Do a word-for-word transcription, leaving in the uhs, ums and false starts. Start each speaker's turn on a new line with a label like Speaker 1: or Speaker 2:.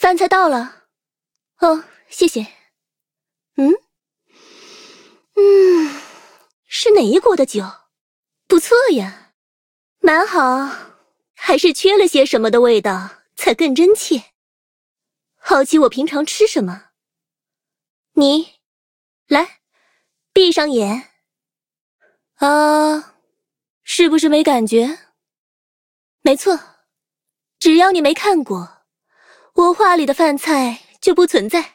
Speaker 1: 饭菜到了。哦，谢谢。嗯嗯，是哪一国的酒？不错呀，蛮好，还是缺了些什么的味道才更真切。好奇我平常吃什么？你，来，闭上眼。啊，是不是没感觉？没错，只要你没看过，我画里的饭菜就不存在。